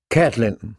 Catelyn.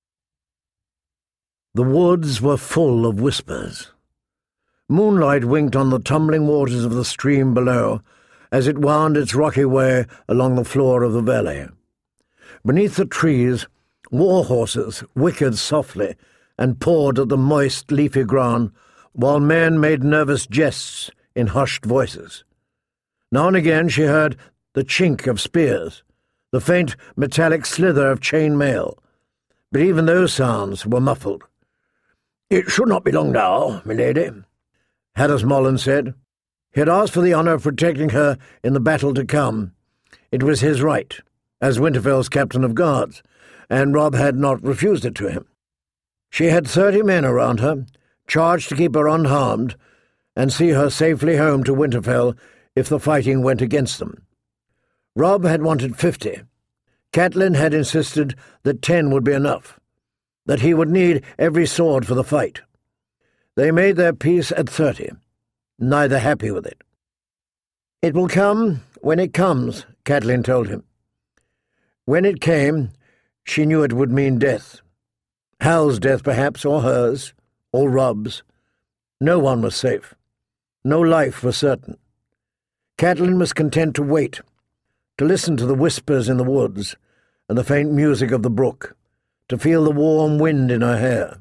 The woods were full of whispers. Moonlight winked on the tumbling waters of the stream below as it wound its rocky way along the floor of the valley. Beneath the trees, war horses whickered softly and pawed at the moist, leafy ground, while men made nervous jests in hushed voices. Now and again she heard the chink of spears, the faint metallic slither of chain mail, but even those sounds were muffled. "It should not be long now, milady," Haddas Mollin said. He had asked for the honour of protecting her in the battle to come. It was his right, as Winterfell's captain of guards, and Robb had not refused it to him. She had 30 men around her, charged to keep her unharmed and see her safely home to Winterfell if the fighting went against them. Robb had wanted 50. Catelyn had insisted that 10 would be enough, that he would need every sword for the fight. They made their peace at 30, neither happy with it. "It will come when it comes," Catelyn told him. When it came, she knew it would mean death. Hal's death, perhaps, or hers, or Robb's. No one was safe. No life was certain. Catelyn was content to wait, to listen to the whispers in the woods and the faint music of the brook, to feel the warm wind in her hair.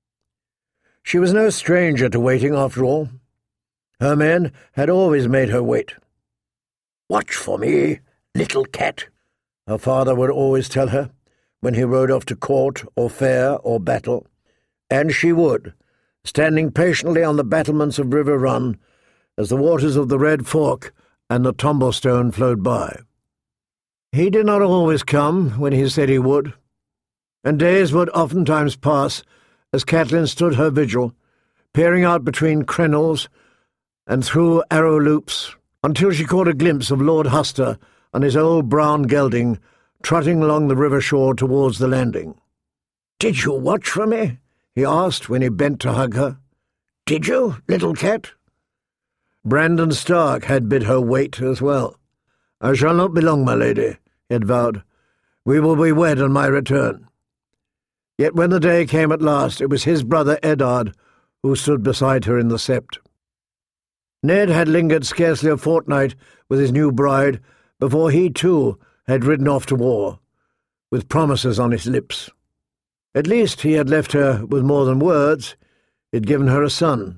She was no stranger to waiting, after all. Her men had always made her wait. "Watch for me, little cat," her father would always tell her when he rode off to court or fair or battle, and she would, standing patiently on the battlements of River Run as the waters of the Red Fork and the Tumblestone flowed by. He did not always come when he said he would, and days would oftentimes pass as Catelyn stood her vigil, peering out between crenels and through arrow loops, until she caught a glimpse of Lord Huster on his old brown gelding trotting along the river shore towards the landing. "Did you watch for me?" he asked when he bent to hug her. "Did you, little cat?" Brandon Stark had bid her wait as well. "I shall not be long, my lady," he had vowed. "We will be wed on my return." Yet when the day came at last, it was his brother Eddard who stood beside her in the sept. Ned had lingered scarcely a fortnight with his new bride before he, too, had ridden off to war, with promises on his lips. At least he had left her with more than words. He had given her a son.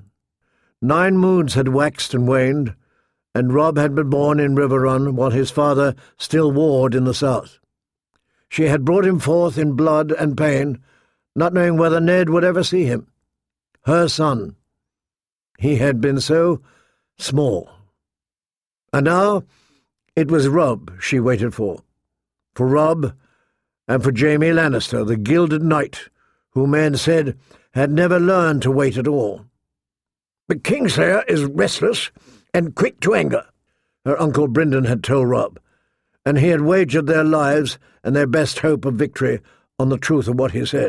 9 moons had waxed and waned, and Robb had been born in River Run while his father still warred in the south. She had brought him forth in blood and pain, not knowing whether Ned would ever see him. Her son. He had been so small. And now it was Robb she waited for. For Robb and for Jaime Lannister, the Gilded Knight, who men said had never learned to wait at all. "The Kingslayer is restless and quick to anger," her uncle Brynden had told Robb, and he had wagered their lives and their best hope of victory on the truth of what he said.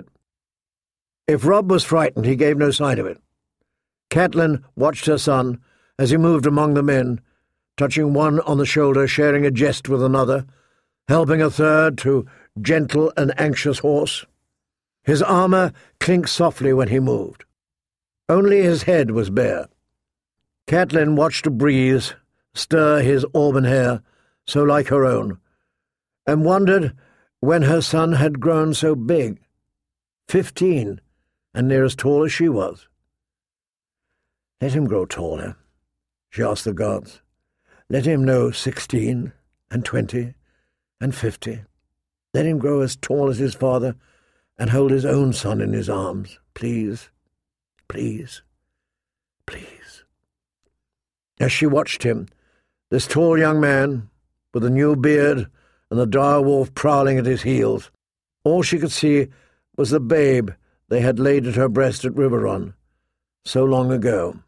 If Robb was frightened, he gave no sign of it. Catelyn watched her son as he moved among the men, touching one on the shoulder, sharing a jest with another, helping a third to gentle and anxious horse. His armour clinked softly when he moved. Only his head was bare. Catelyn watched a breeze stir his auburn hair, so like her own, and wondered when her son had grown so big. 15, and near as tall as she was. "Let him grow taller," she asked the guards. "Let him know 16, and 20, and 50. Let him grow as tall as his father, and hold his own son in his arms. Please, please, please." As she watched him, this tall young man, with a new beard and the dire wolf prowling at his heels, all she could see was the babe they had laid at her breast at River Run, so long ago.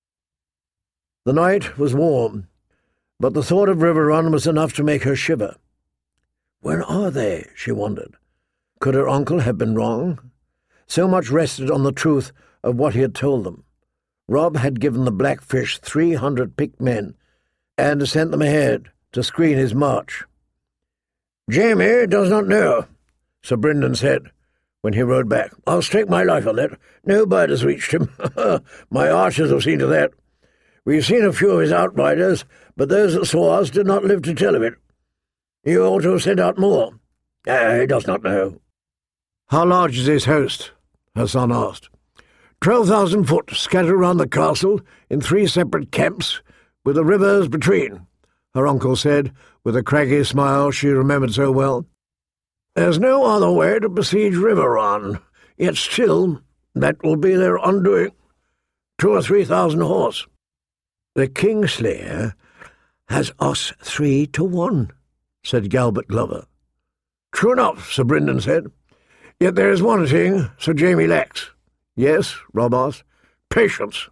The night was warm, but the thought of River Run was enough to make her shiver. Where are they, she wondered? Could her uncle have been wrong? So much rested on the truth of what he had told them. Robb had given the Blackfish 300 picked men, and sent them ahead to screen his march. "Jaime does not know," Sir Bryndon said, when he rode back. "I'll stake my life on that. No bird has reached him. My archers have seen to that. We've seen a few of his outriders, but those that saw us did not live to tell of it. You ought to have sent out more. He does not know." "How large is his host?" her son asked. 12,000 foot, scattered around the castle in 3 separate camps, with the rivers between," her uncle said, with a craggy smile she remembered so well. "There's no other way to besiege Riverrun, yet still that will be their undoing. 2,000 or 3,000 horse." "The Kingslayer has us 3 to 1, said Galbert Glover. "True enough," Sir Bryndon said. "Yet there is one thing Sir Jamie lacks." "Yes?" Rob asked. "Patience."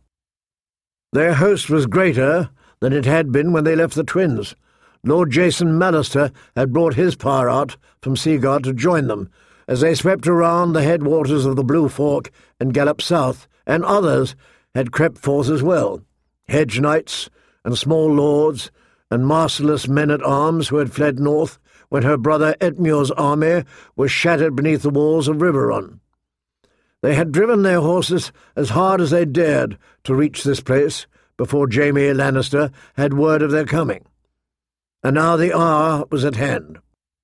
Their host was greater than it had been when they left the twins. Lord Jason Mallister had brought his power out from Seaguard to join them, as they swept around the headwaters of the Blue Fork and galloped south, and others had crept forth as well, hedge knights and small lords and masterless men-at-arms who had fled north when her brother Etmuir's army was shattered beneath the walls of Riverrun. They had driven their horses as hard as they dared to reach this place before Jaime Lannister had word of their coming. And now the hour was at hand.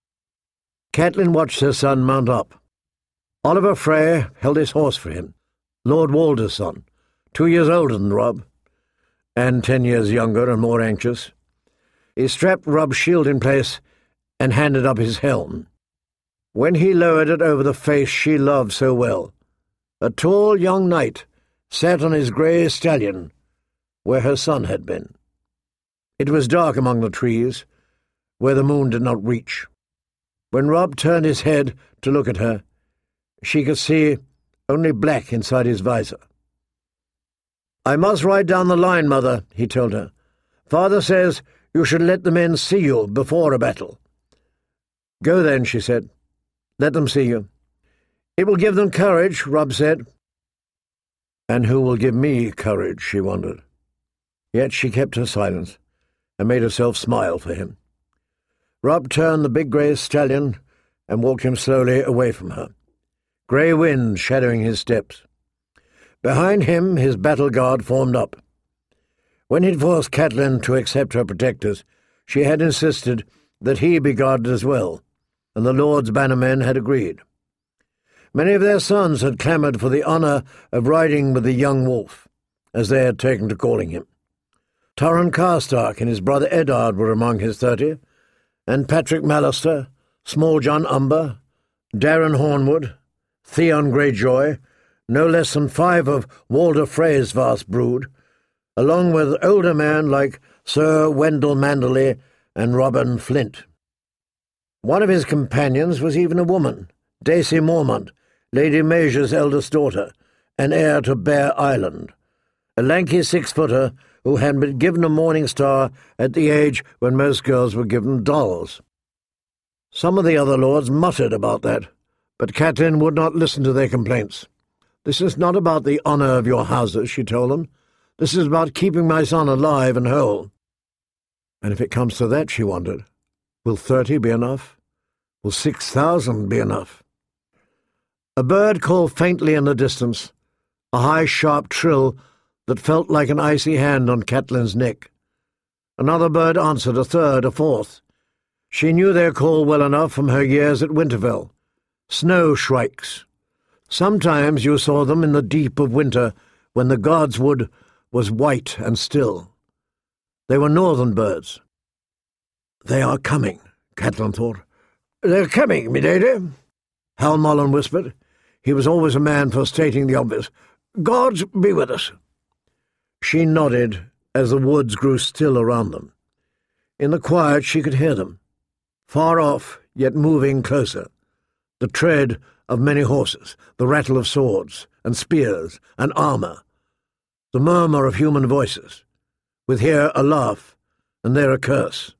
Catelyn watched her son mount up. Oliver Frey held his horse for him, Lord Walder's son, 2 years older than Robb, and 10 years younger and more anxious. He strapped Robb's shield in place and handed up his helm. When he lowered it over the face she loved so well, a tall young knight sat on his grey stallion where her son had been. It was dark among the trees, where the moon did not reach. When Robb turned his head to look at her, she could see only black inside his visor. "I must ride down the line, Mother," he told her. "Father says you should let the men see you before a battle." "Go then," she said. "Let them see you." "It will give them courage," Robb said. And who will give me courage, she wondered. Yet she kept her silence and made herself smile for him. Robb turned the big grey stallion and walked him slowly away from her, grey wind shadowing his steps. Behind him his battle guard formed up. When he'd forced Catelyn to accept her protectors, she had insisted that he be guarded as well, and the Lord's bannermen had agreed. Many of their sons had clamoured for the honour of riding with the young wolf, as they had taken to calling him. Torrhen Karstark and his brother Eddard were among his 30, and Patrick Mallister, Small John Umber, Darren Hornwood, Theon Greyjoy, no less than 5 of Walder Frey's vast brood, along with older men like Sir Wendell Manderley and Robin Flint. One of his companions was even a woman, Daisy Mormont, Lady Major's eldest daughter, and heir to Bear Island, a lanky 6-footer who had been given a Morning Star at the age when most girls were given dolls. Some of the other lords muttered about that, but Catelyn would not listen to their complaints. "This is not about the honour of your houses," she told them. "This is about keeping my son alive and whole." And if it comes to that, she wondered, will 30 be enough? Will 6,000 be enough? A bird called faintly in the distance, a high, sharp trill that felt like an icy hand on Catelyn's neck. Another bird answered, a third, a fourth. She knew their call well enough from her years at Winterfell. Snow shrikes. Sometimes you saw them in the deep of winter, when the godswood was white and still. They were northern birds. "They are coming," Catelyn thought. "They're coming, milady," Hal Mullen whispered. He was always a man for stating the obvious. "Gods be with us." She nodded as the woods grew still around them. In the quiet she could hear them, far off, yet moving closer. The tread of many horses, the rattle of swords and spears and armour, the murmur of human voices, with here a laugh and there a curse.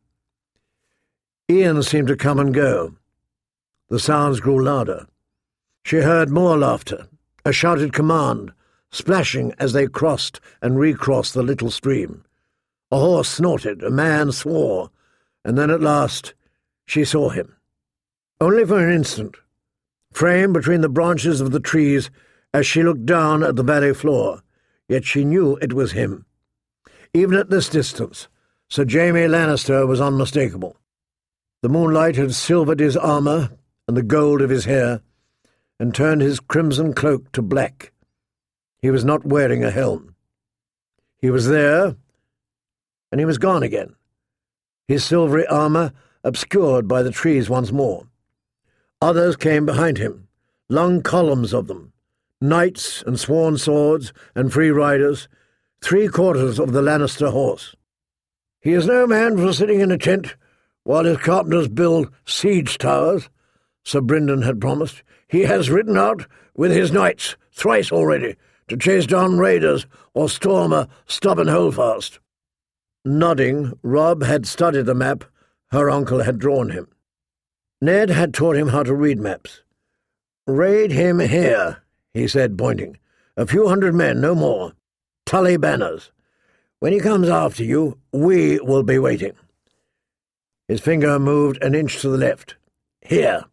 Ian seemed to come and go. The sounds grew louder. She heard more laughter, a shouted command, splashing as they crossed and recrossed the little stream. A horse snorted, a man swore, and then at last she saw him. Only for an instant, framed between the branches of the trees as she looked down at the valley floor, yet she knew it was him. Even at this distance, Sir Jaime Lannister was unmistakable. The moonlight had silvered his armour and the gold of his hair, and turned his crimson cloak to black. He was not wearing a helm. He was there, and he was gone again, his silvery armour obscured by the trees once more. Others came behind him, long columns of them, knights and sworn swords and free riders, 3/4 of the Lannister horse. "He is no man for sitting in a tent while his carpenters build siege towers," Sir Brynden had promised. "He has ridden out with his knights thrice already to chase down raiders or storm a stubborn holdfast." Nodding, Robb had studied the map her uncle had drawn him. Ned had taught him how to read maps. "Raid him here," he said, pointing. "A few hundred men, no more. Tully banners. When he comes after you, we will be waiting." His finger moved an inch to the left. "Here."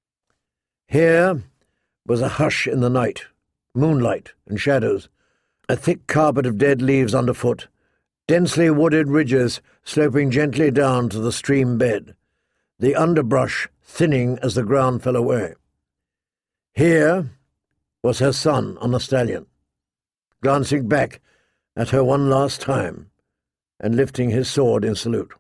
Here was a hush in the night, moonlight and shadows, a thick carpet of dead leaves underfoot, densely wooded ridges sloping gently down to the stream bed, the underbrush thinning as the ground fell away. Here was her son on a stallion, glancing back at her one last time and lifting his sword in salute.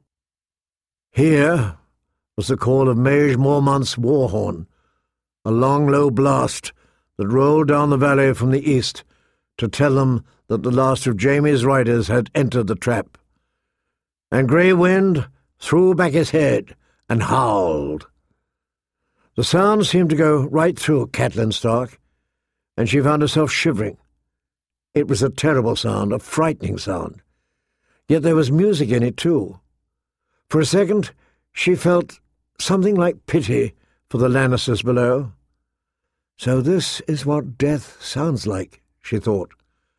Here was the call of Maege Mormont's war horn, a long, low blast that rolled down the valley from the east to tell them that the last of Jaime's riders had entered the trap. And Grey Wind threw back his head and howled. The sound seemed to go right through Catelyn Stark, and she found herself shivering. It was a terrible sound, a frightening sound. Yet there was music in it too. For a second she felt something like pity for the Lannisters below. So this is what death sounds like, she thought.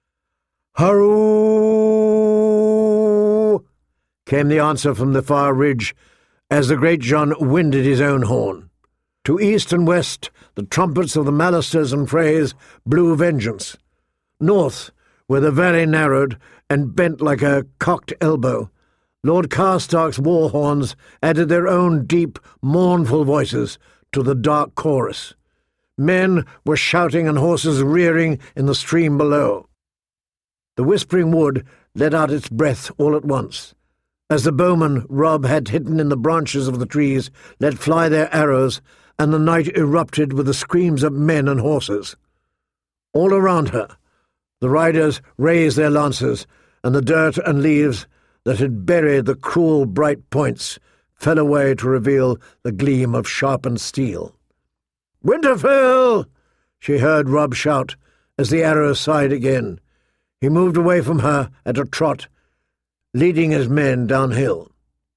"Haroo!" came the answer from the far ridge as the great John winded his own horn. To east and west the trumpets of the Mallisters and Freys blew vengeance. North, where the valley narrowed and bent like a cocked elbow, Lord Karstark's war horns added their own deep, mournful voices to the dark chorus. Men were shouting and horses rearing in the stream below. The whispering wood let out its breath all at once, as the bowmen Robb had hidden in the branches of the trees let fly their arrows, and the night erupted with the screams of men and horses. All around her, the riders raised their lances, and the dirt and leaves that had buried the cruel bright points fell away to reveal the gleam of sharpened steel. "Winterfell!" she heard Robb shout as the arrows sighed again. He moved away from her at a trot, leading his men downhill.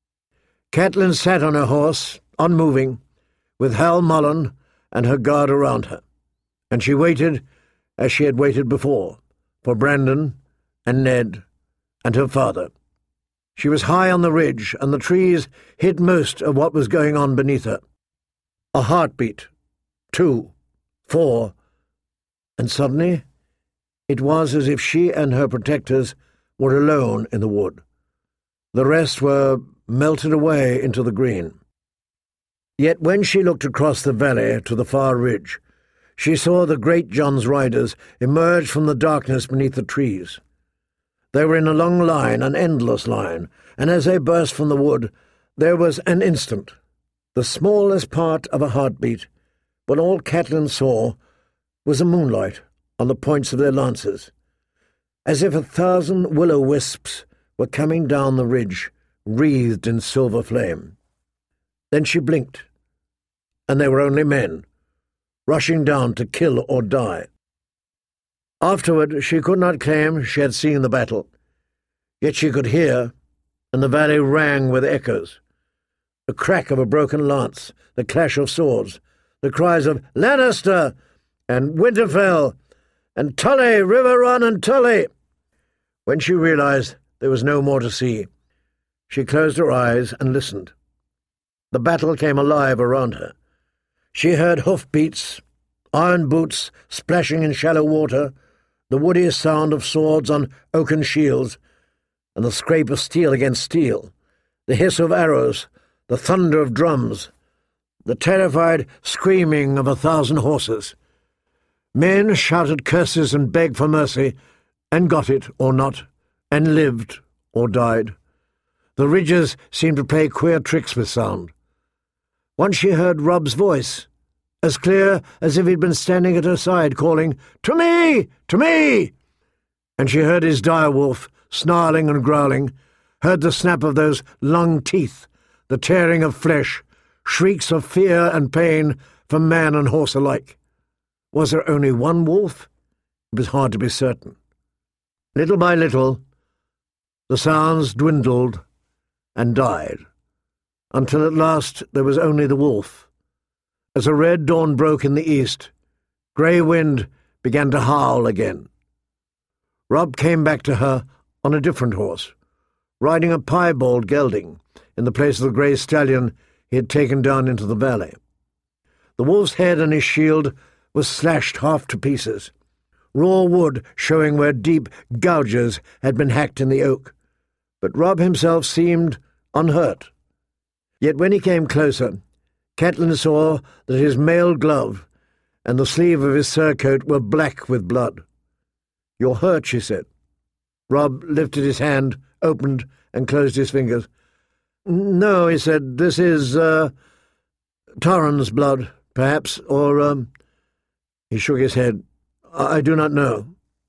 Catelyn sat on her horse, unmoving, with Hal Mullen and her guard around her, and she waited as she had waited before, for Brandon and Ned and her father. She was high on the ridge, and the trees hid most of what was going on beneath her. A heartbeat, 2, 4, and suddenly it was as if she and her protectors were alone in the wood. The rest were melted away into the green. Yet when she looked across the valley to the far ridge, she saw the great John's riders emerge from the darkness beneath the trees. They were in a long line, an endless line, and as they burst from the wood, there was an instant, the smallest part of a heartbeat, when all Catelyn saw was the moonlight on the points of their lances, as if 1,000 will-o'-wisps were coming down the ridge, wreathed in silver flame. Then she blinked, and they were only men, rushing down to kill or die. Afterward she could not claim she had seen the battle, yet she could hear, and the valley rang with echoes. The crack of a broken lance, the clash of swords, the cries of "Lannister!" and "Winterfell!" and "Tully, River Run and Tully!" When she realized there was no more to see, she closed her eyes and listened. The battle came alive around her. She heard hoofbeats iron boots splashing in shallow water, the woody sound of swords on oaken shields, and the scrape of steel against steel, the hiss of arrows, the thunder of drums, the terrified screaming of 1,000 horses. Men shouted curses and begged for mercy, and got it or not, and lived or died. The ridges seemed to play queer tricks with sound. Once she heard Rob's voice, as clear as if he'd been standing at her side, calling, "To me! To me!" And she heard his direwolf, snarling and growling, heard the snap of those long teeth, the tearing of flesh, shrieks of fear and pain from man and horse alike. Was there only one wolf? It was hard to be certain. Little by little, the sounds dwindled and died, until at last there was only the wolf. As a red dawn broke in the east, grey wind began to howl again. Rob came back to her on a different horse, riding a piebald gelding in the place of the grey stallion he had taken down into the valley. The wolf's head and his shield was slashed half to pieces, raw wood showing where deep gouges had been hacked in the oak, but Rob himself seemed unhurt. Yet when he came closer, Catelyn saw that his mailed glove and the sleeve of his surcoat were black with blood. "You're hurt," she said. Rob lifted his hand, opened, and closed his fingers. "No," he said, "this is, Torrhen's blood, perhaps, or, He shook his head. "I do not know."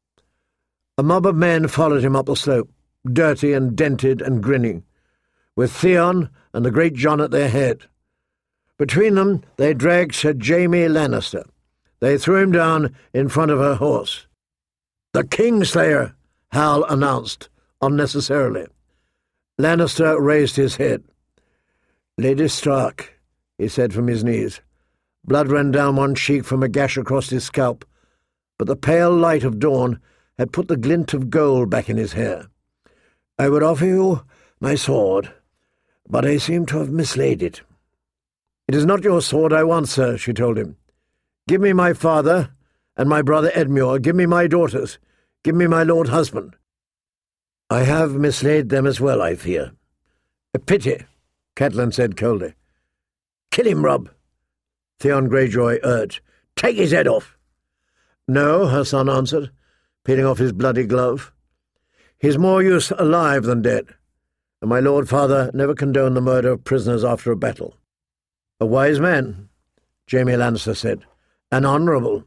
A mob of men followed him up the slope, dirty and dented and grinning, with Theon and the great John at their head. Between them they dragged Sir Jaime Lannister. They threw him down in front of her horse. "The Kingslayer," Hal announced, unnecessarily. Lannister raised his head. "Lady Stark," he said from his knees. Blood ran down one cheek from a gash across his scalp, but the pale light of dawn had put the glint of gold back in his hair. "I would offer you my sword, but I seem to have mislaid it." "It is not your sword I want, sir," she told him. "Give me my father and my brother Edmure. Give me my daughters. Give me my lord husband." "I have mislaid them as well, I fear." "A pity," Catelyn said coldly. "Kill him, Rob," Theon Greyjoy urged. "Take his head off." "No," her son answered, peeling off his bloody glove. "He's more use alive than dead, and my lord father never condoned the murder of prisoners after a battle." "A wise man," Jaime Lannister said, "and honourable."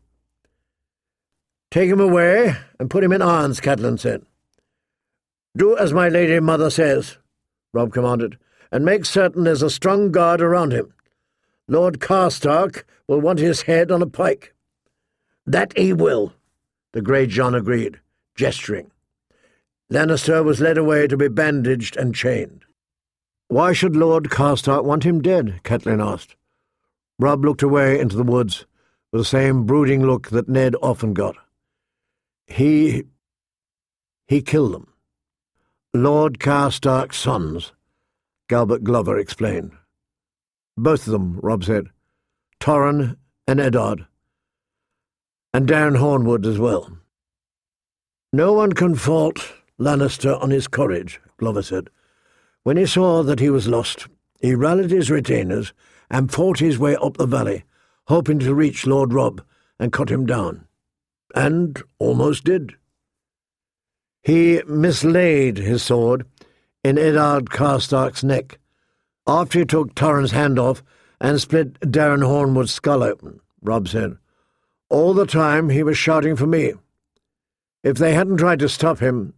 "Take him away and put him in irons," Catelyn said. "Do as my lady mother says," Rob commanded, "and make certain there's a strong guard around him. Lord Karstark will want his head on a pike." "That he will," the Grey John agreed, gesturing. Lannister was led away to be bandaged and chained. "Why should Lord Karstark want him dead?" Catelyn asked. Rob looked away into the woods with the same brooding look that Ned often got. He killed them. "Lord Karstark's sons," Galbert Glover explained. "Both of them," Rob said. "Torrhen and Eddard. And Darren Hornwood as well." "No one can fault Lannister on his courage," Glover said. "When he saw that he was lost, he rallied his retainers and fought his way up the valley, hoping to reach Lord Robb and cut him down. And almost did. He mislaid his sword in Eddard Karstark's neck, after he took Torrhen's hand off and split Darren Hornwood's skull open," Robb said. "All the time he was shouting for me. If they hadn't tried to stop him,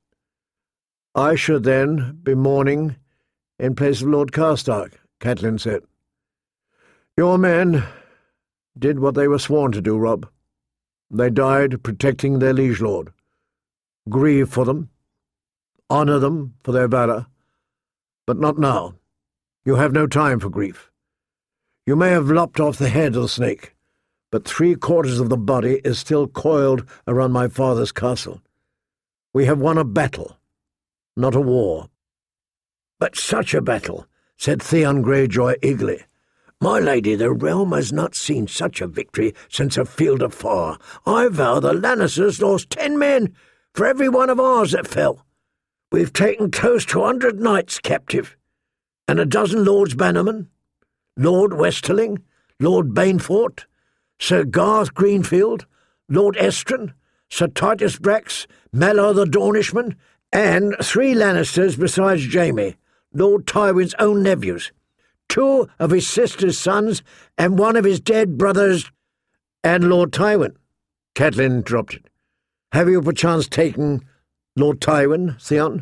I should then be mourning in place of Lord Karstark," Catelyn said. "Your men did what they were sworn to do, Robb. They died protecting their liege lord. Grieve for them. Honour them for their valour. But not now. You have no time for grief. You may have lopped off the head of the snake, but 3/4 of the body is still coiled around my father's castle. We have won a battle, not a war." "But such a battle," said Theon Greyjoy eagerly. My lady, the realm has not seen such a victory since a field of fire. I vow the Lannisters lost 10 men for every one of ours that fell. We've taken close to 100 knights captive, and a dozen lords bannermen, Lord Westerling, Lord Bainfort, Sir Garth Greenfield, Lord Estrin, Sir Titus Brax, Malor the Dornishman, and 3 Lannisters besides Jaime, Lord Tywin's own nephews, 2 of his sister's sons, and 1 of his dead brothers, and Lord Tywin. Catelyn interrupted. Have you perchance taken Lord Tywin, Theon?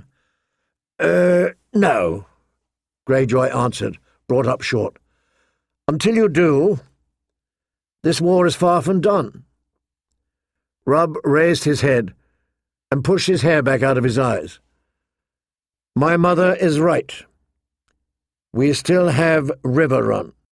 No, Greyjoy answered, brought up short. Until you do, this war is far from done. Robb raised his head and pushed his hair back out of his eyes. My mother is right. We still have River Run.